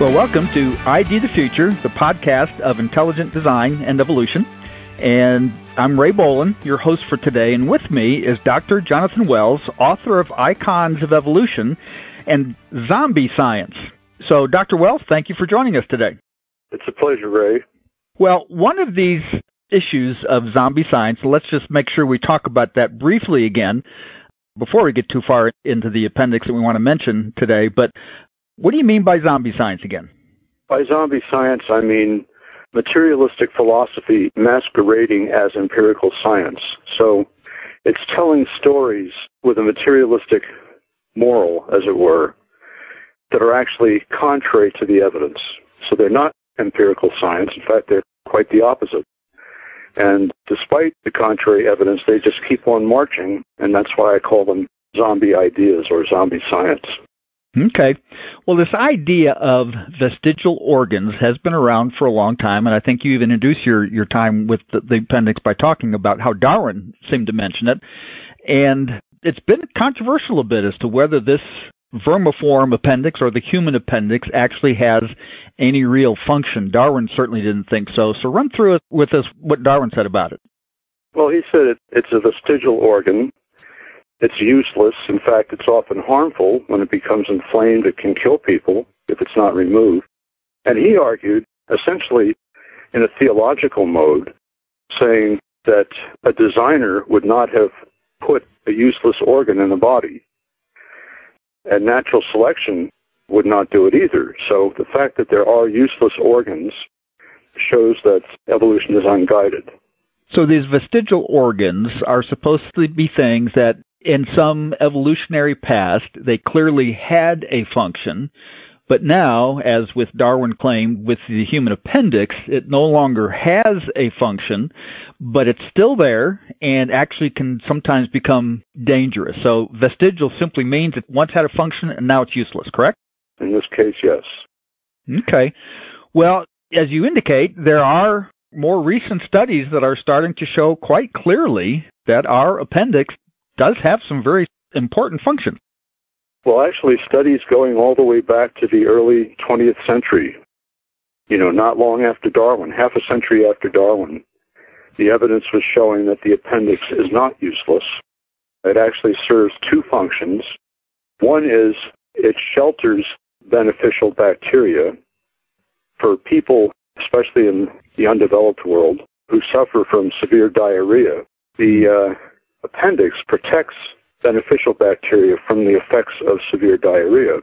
Well, welcome to ID the Future, the podcast of intelligent design and evolution. And I'm Ray Boland, your host for today. And with me is Dr. Jonathan Wells, author of Icons of Evolution and Zombie Science. So, Dr. Wells, thank you for joining us today. It's a pleasure, Ray. Well, one of these issues of zombie science, let's just make sure we talk about that briefly again before we get too far into the appendix that we want to mention today. But what do you mean by zombie science again? By zombie science, I mean materialistic philosophy masquerading as empirical science. So it's telling stories with a materialistic moral, as it were, that are actually contrary to the evidence. So they're not empirical science. In fact, they're quite the opposite. And despite the contrary evidence, they just keep on marching, and that's why I call them zombie ideas or zombie science. Okay. Well, this idea of vestigial organs has been around for a long time, and I think you even introduced your time with the appendix by talking about how Darwin seemed to mention it. And it's been controversial a bit as to whether this vermiform appendix or the human appendix actually has any real function. Darwin certainly didn't think so. So run through it with us what Darwin said about it. Well, he said it's a vestigial organ. It's useless. In fact, it's often harmful. When it becomes inflamed, it can kill people if it's not removed. And he argued, essentially in a theological mode, saying that a designer would not have put a useless organ in the body. And natural selection would not do it either. So the fact that there are useless organs shows that evolution is unguided. So these vestigial organs are supposed to be things that in some evolutionary past, they clearly had a function, but now, as with Darwin claimed with the human appendix, it no longer has a function, but it's still there and actually can sometimes become dangerous. So vestigial simply means it once had a function and now it's useless, correct? In this case, yes. Okay. Well, as you indicate, there are more recent studies that are starting to show quite clearly that our appendix does have some very important function. Well, actually, studies going all the way back to the early 20th century, not long after Darwin, half a century after Darwin, the evidence was showing that the appendix is not useless. It actually serves two functions. One is it shelters beneficial bacteria for people, especially in the undeveloped world, who suffer from severe diarrhea. The appendix protects beneficial bacteria from the effects of severe diarrhea.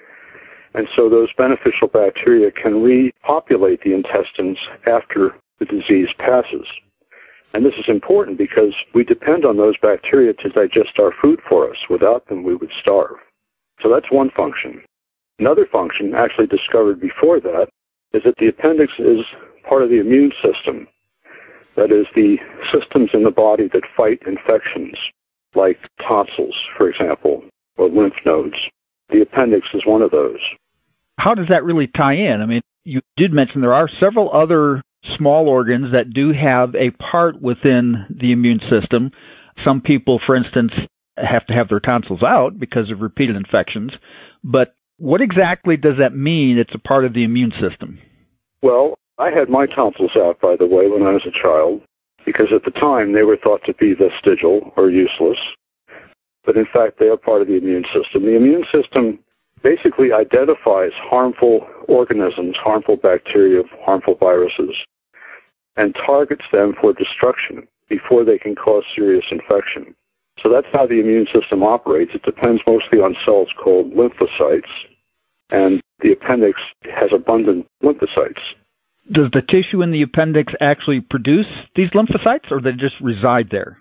And so those beneficial bacteria can repopulate the intestines after the disease passes. And this is important because we depend on those bacteria to digest our food for us. Without them, we would starve. So that's one function. Another function, actually discovered before that, is that the appendix is part of the immune system. That is, the systems in the body that fight infections, like tonsils, for example, or lymph nodes. The appendix is one of those. How does that really tie in? I mean, you did mention there are several other small organs that do have a part within the immune system. Some people, for instance, have to have their tonsils out because of repeated infections. But what exactly does that mean it's a part of the immune system? Well, I had my tonsils out, by the way, when I was a child, because at the time they were thought to be vestigial or useless. But in fact, they are part of the immune system. The immune system basically identifies harmful organisms, harmful bacteria, harmful viruses, and targets them for destruction before they can cause serious infection. So that's how the immune system operates. It depends mostly on cells called lymphocytes, and the appendix has abundant lymphocytes. Does the tissue in the appendix actually produce these lymphocytes, or they just reside there?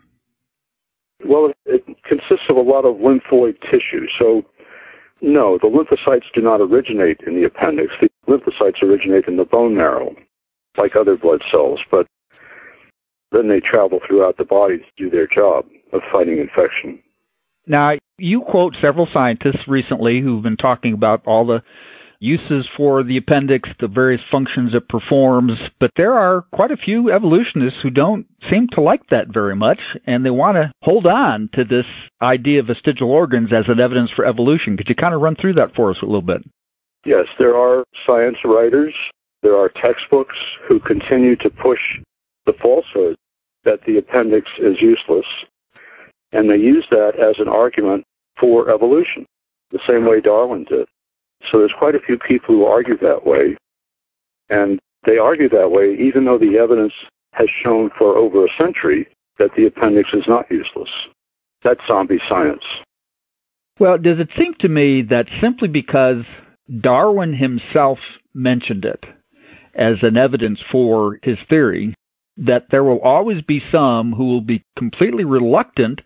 Well, it consists of a lot of lymphoid tissue. So, no, the lymphocytes do not originate in the appendix. The lymphocytes originate in the bone marrow, like other blood cells, but then they travel throughout the body to do their job of fighting infection. Now, you quote several scientists recently who've been talking about all the uses for the appendix, the various functions it performs, but there are quite a few evolutionists who don't seem to like that very much, and they want to hold on to this idea of vestigial organs as an evidence for evolution. Could you kind of run through that for us a little bit? Yes, there are science writers, there are textbooks who continue to push the falsehood that the appendix is useless, and they use that as an argument for evolution, the same way Darwin did. So there's quite a few people who argue that way, and they argue that way even though the evidence has shown for over a century that the appendix is not useless. That's zombie science. Well, does it seem to me that simply because Darwin himself mentioned it as an evidence for his theory, that there will always be some who will be completely reluctant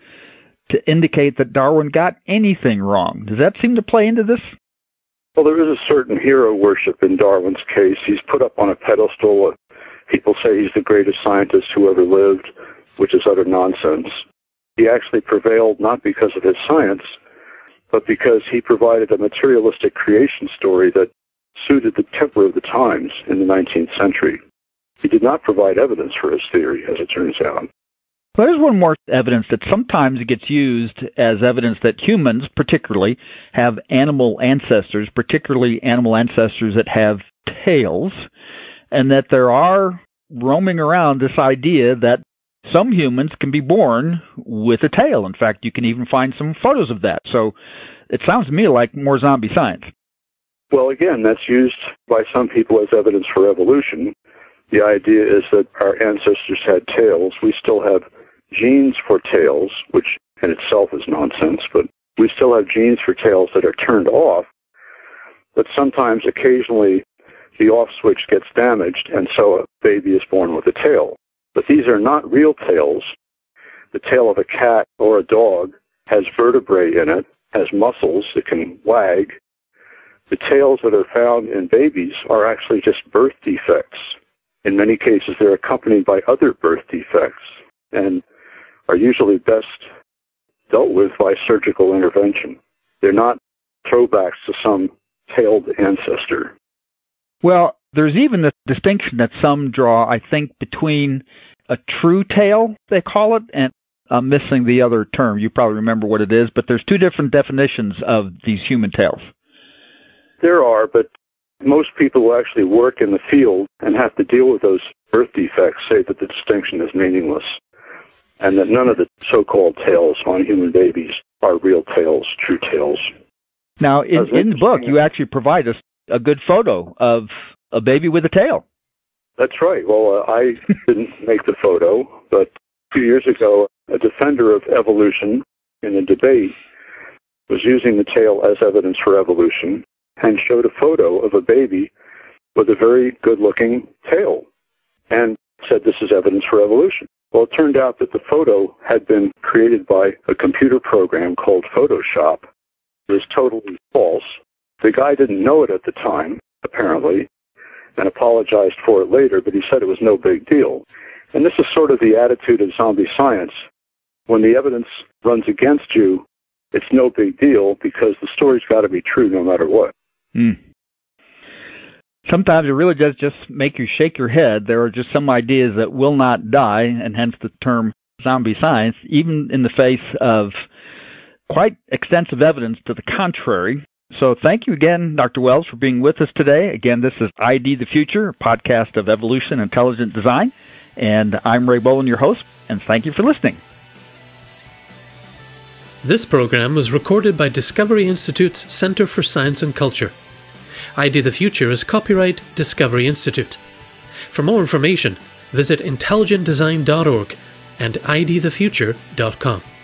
to indicate that Darwin got anything wrong? Does that seem to play into this? Well, there is a certain hero worship in Darwin's case. He's put up on a pedestal. People say he's the greatest scientist who ever lived, which is utter nonsense. He actually prevailed not because of his science, but because he provided a materialistic creation story that suited the temper of the times in the 19th century. He did not provide evidence for his theory, as it turns out. Well, there's one more evidence that sometimes gets used as evidence that humans, particularly, have animal ancestors, particularly animal ancestors that have tails, and that there are roaming around this idea that some humans can be born with a tail. In fact, you can even find some photos of that. So it sounds to me like more zombie science. Well, again, that's used by some people as evidence for evolution. The idea is that our ancestors had tails. We still have genes for tails, which in itself is nonsense, but we still have genes for tails that are turned off. But sometimes, occasionally, the off switch gets damaged, and so a baby is born with a tail. But these are not real tails. The tail of a cat or a dog has vertebrae in it, has muscles that can wag. The tails that are found in babies are actually just birth defects. In many cases, they're accompanied by other birth defects and are usually best dealt with by surgical intervention. They're not throwbacks to some tailed ancestor. Well, there's even the distinction that some draw, I think, between a true tail, they call it, and I'm missing the other term. You probably remember what it is, but there's two different definitions of these human tails. There are, but most people who actually work in the field and have to deal with those birth defects say that the distinction is meaningless and that none of the so-called tails on human babies are real tails, true tails. Now, in the book, you actually provide us a good photo of a baby with a tail. That's right. Well, I didn't make the photo, but 2 years ago, a defender of evolution in a debate was using the tail as evidence for evolution and showed a photo of a baby with a very good-looking tail and said this is evidence for evolution. Well, it turned out that the photo had been created by a computer program called Photoshop. It was totally false. The guy didn't know it at the time, apparently, and apologized for it later, but he said it was no big deal. And this is sort of the attitude of zombie science. When the evidence runs against you, it's no big deal because the story's got to be true no matter what. Sometimes it really does just make you shake your head. There are just some ideas that will not die, and hence the term zombie science, even in the face of quite extensive evidence to the contrary. So thank you again, Dr. Wells, for being with us today. Again, this is ID the Future, a podcast of evolution and intelligent design. And I'm Ray Boland, your host, and thank you for listening. This program was recorded by Discovery Institute's Center for Science and Culture. ID the Future is copyright Discovery Institute. For more information, visit intelligentdesign.org and idthefuture.com.